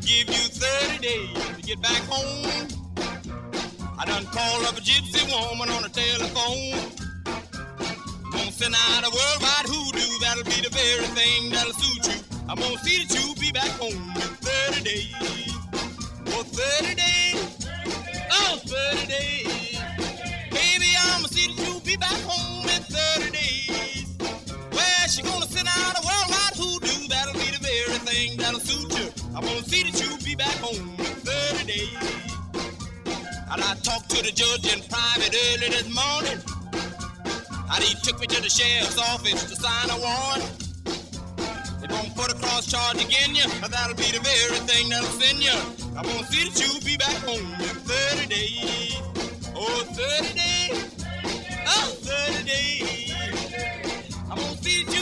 give you 30 days to get back home. I done called up a gypsy woman on the telephone. Gonna send out a worldwide hoodoo, that'll be the very thing that'll suit you. I'm gonna see that you be back home in 30 days. Oh, 30 days. Oh, 30 days. Baby, I'm gonna see that you be back home in 30 days. Well, she gonna send out a worldwide hoodoo, that'll be the very thing that'll suit you. I'm gonna see that you be back home in 30 days. And I talked to the judge in private early this morning. And he took me to the sheriff's office to sign a warrant. They won't put a cross charge against you, but that'll be the very thing that'll send you. I'm gonna see that you'll be back home in 30 days. Oh, 30 days. Oh, 30 days.